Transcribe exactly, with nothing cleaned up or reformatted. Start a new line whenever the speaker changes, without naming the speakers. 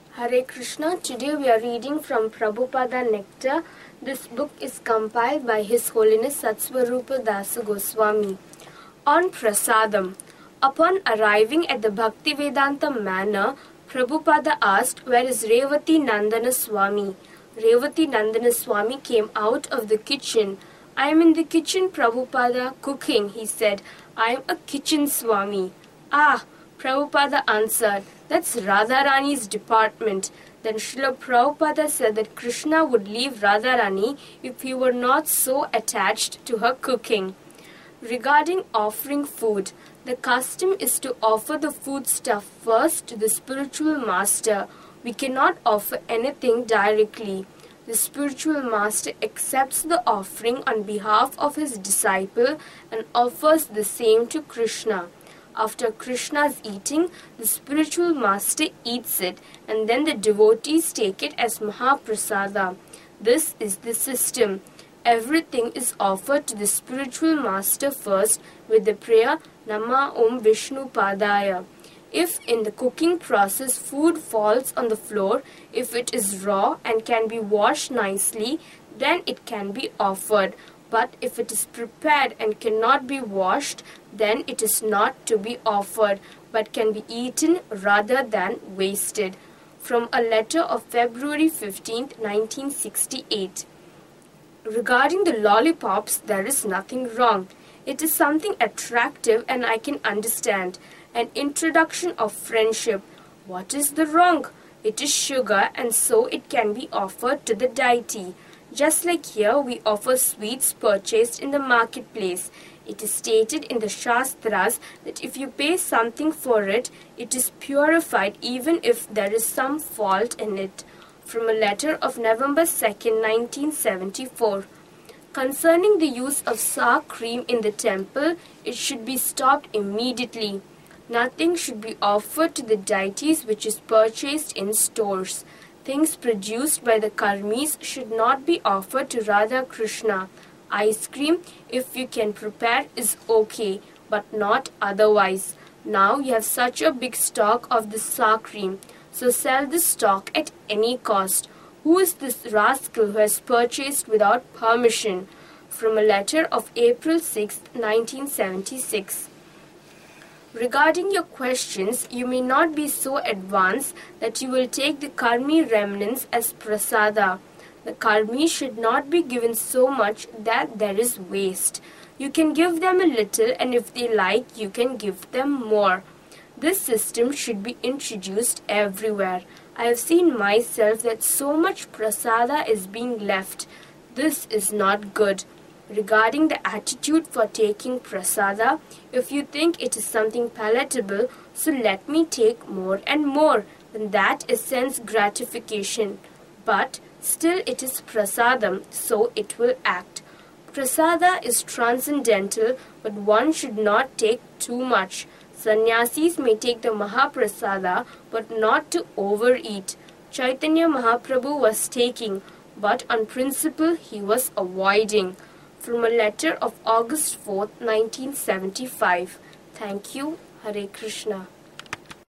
Hare Krishna. Today we are reading from Prabhupada Nectar. This book is compiled by His Holiness Satsvarupa Dasa Goswami. On Prasadam. Upon arriving at the Bhaktivedanta manor, Prabhupada asked, "Where is Revati Nandana Swami?" Revati Nandana Swami came out of the kitchen. "I am in the kitchen, Prabhupada, cooking," he said. "I am a kitchen Swami." "Ah," Prabhupada answered, "that's Radharani's department." Then Srila Prabhupada said that Krishna would leave Radharani if he were not so attached to her cooking. Regarding offering food, the custom is to offer the food stuff first to the spiritual master. We cannot offer anything directly. The spiritual master accepts the offering on behalf of his disciple and offers the same to Krishna. After Krishna's eating, the spiritual master eats it, and then the devotees take it as Mahaprasada. This is the system. Everything is offered to the spiritual master first with the prayer Nama Om Vishnu Padaya. If in the cooking process food falls on the floor, if it is raw and can be washed nicely, then it can be offered. But if it is prepared and cannot be washed, then it is not to be offered, but can be eaten rather than wasted. From a letter of February fifteenth, nineteen sixty-eight. Regarding the lollipops, there is nothing wrong. It is something attractive and I can understand. An introduction of friendship. What is the wrong? It is sugar, and so it can be offered to the deity. Just like here, we offer sweets purchased in the marketplace. It is stated in the Shastras that if you pay something for it, it is purified even if there is some fault in it. From a letter of November second, nineteen seventy-four. Concerning the use of sour cream in the temple, it should be stopped immediately. Nothing should be offered to the deities which is purchased in stores. Things produced by the karmis should not be offered to Radha Krishna. Ice cream, if you can prepare, is okay, but not otherwise. Now you have such a big stock of the sour cream, so sell the stock at any cost. Who is this rascal who has purchased without permission? From a letter of April sixth, nineteen seventy-six. Regarding your questions, you may not be so advanced that you will take the karmi remnants as prasada. The karmi should not be given so much that there is waste. You can give them a little, and if they like, you can give them more. This system should be introduced everywhere. I have seen myself that so much prasada is being left. This is not good. Regarding the attitude for taking prasada, if you think it is something palatable, so let me take more and more, then that is sense gratification. But still it is prasadam, so it will act. Prasada is transcendental, but one should not take too much. Sannyasis may take the Mahaprasada, but not to overeat. Chaitanya Mahaprabhu was taking, but on principle he was avoiding. From a letter of August fourth, nineteen seventy-five. Thank you. Hare Krishna.